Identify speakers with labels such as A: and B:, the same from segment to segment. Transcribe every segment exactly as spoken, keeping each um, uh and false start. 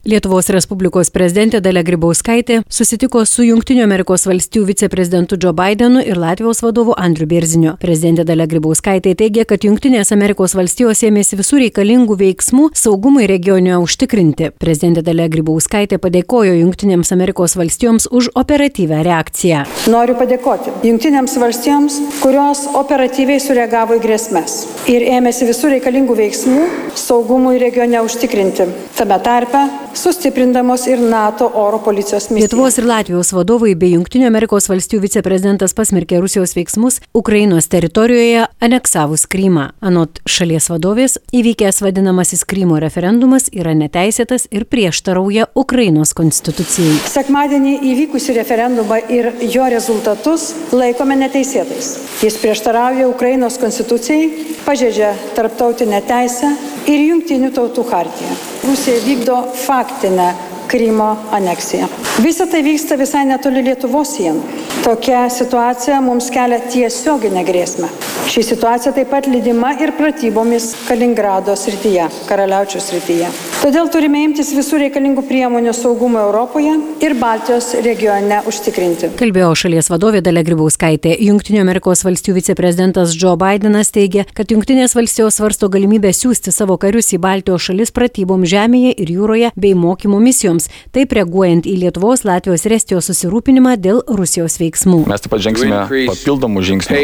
A: Lietuvos Respublikos prezidentė Dalia Grybauskaitė susitiko su Jungtinių Amerikos valstijų viceprezidentu Joe Bidenu ir Latvijos vadovu Andriu Bėrziniu. Prezidentė Dalia Grybauskaitė teigė, kad Jungtinės Amerikos valstijos ėmėsi visų reikalingų veiksmų saugumui regione užtikrinti. Prezidentė Dalia Grybauskaitė padėkojo Jungtinėms Amerikos valstijoms už operatyvę reakciją.
B: Noriu padėkoti Jungtinėms valstijoms, kurios operatyviai sureagavo į grėsmes ir ėmėsi visų reikalingų veiksmų saugumui regione užtikrinti. Tame tarpe sustiprindamos ir NATO oro policijos misiją.
A: Lietuvos ir Latvijos vadovai bei Jungtinių Amerikos valstijų viceprezidentas pasmerkė Rusijos veiksmus Ukrainos teritorijoje aneksavus Krymą. Anot šalies vadovės, įvykęs vadinamasis Krymo referendumas yra neteisėtas ir prieštarauja Ukrainos konstitucijai.
B: Sekmadienį įvykusi referendumą ir jo rezultatus laikome neteisėtais. Jis prieštarauja Ukrainos konstitucijai, pažeidžia tarptautinę teisę ir Jungtinių tautų chartiją. Rusija vykdo faktinę Krymo aneksiją. Visa tai vyksta visai netoli Lietuvos sienų. Tokia situacija mums kelia tiesioginę grėsmę. Ši situacija taip pat lydima ir pratybomis Kaliningrado srityje, Karaliaučiaus srityje. Todėl turime imtis visų reikalingų priemonių saugumo Europoje ir Baltijos regione užtikrinti.
A: Kalbėjo šalies vadovė Dalia Grybauskaitė. Jungtinių Amerikos valstijų viceprezidentas Joe Bidenas teigė, kad Jungtinės valstijos svarsto galimybę siųsti savo karius į Baltijos šalis pratyboms žemėje ir jūroje bei mokymo misijoms, taip reaguojant į Lietuvos, Latvijos ir Estijos susirūpinimą dėl Rusijos veiksmų.
C: Mes taip pat žengsime papildomų žingsnių,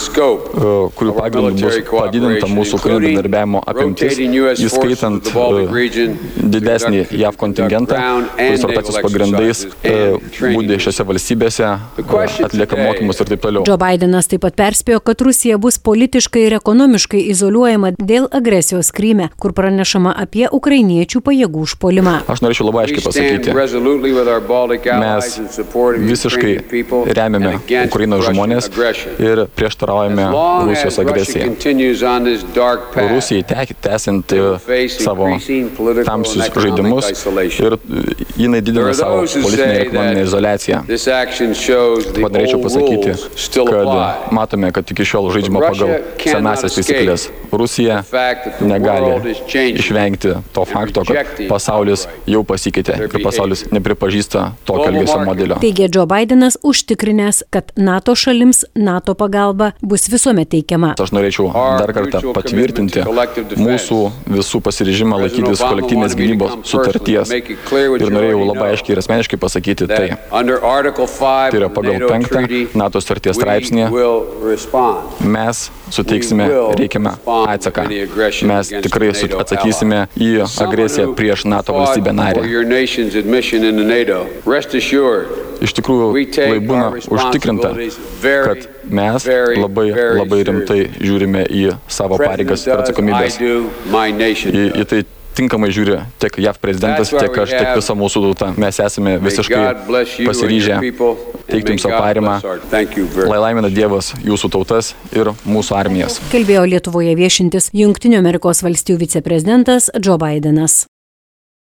C: kurių pagrindu bus padidinta mūsų karinio bendradarbiavimo apimtis, įskaitant didesnį J A V kontingentą, kuris rotacijos pagrindais būdė šiose valstybėse, atlieka mokymus ir taip toliau.
A: Joe Bidenas taip pat perspėjo, kad Rusija bus politiškai ir ekonomiškai izoliuojama dėl agresijos Kryme, kur pranešama apie ukrainiečių pajėgų užpuolimą.
C: Aš norėčiau labai aiškiai pasakyti, mes visiškai remiame Ukrainos žmonės ir prieštaraujame Rusijos agresijai. Rusijai tęsiant savo tamsius žaidimus ir jinai didina savo politinę ir ekonominę izoliaciją. Pat norėčiau pasakyti, kad matome, kad iki šiol žaidžiama pagal senasias taisyklės. Rusija negali išvengti to fakto, kad pasaulis jau pasikeitė ir pasaulis nepripažįsta tokio elgesio modelio.
A: Teigė Joe Bidenas, užtikrinęs, kad NATO šalims NATO pagalba bus visuomet teikiama.
C: Aš norėčiau dar kartą patvirtinti mūsų visų pasiryžimą laikytis kolektyvinės gynybos sutarties. Ir norėjau labai aiškiai ir asmeniškai pasakyti tai. Tai yra pagal penktą NATO sutarties straipsnį. Mes suteiksime reikiamą atsaką. Mes tikrai atsakysime į agresiją prieš NATO valstybę narę. Iš tikrųjų, lai būna užtikrinta, kad mes labai, labai rimtai žiūrime į savo pareigas ir atsakomybės. Į, į tai tinkamai žiūri tiek J A V prezidentas, tiek aš, tiek visa mūsų tauta. Mes esame visiškai pasiryžę teikti jums savo parimą. Lai laimina Dievas jūsų tautas ir mūsų armijas.
A: Kalbėjo Lietuvoje viešintis Jungtinių Amerikos valstijų viceprezidentas Joe Bidenas.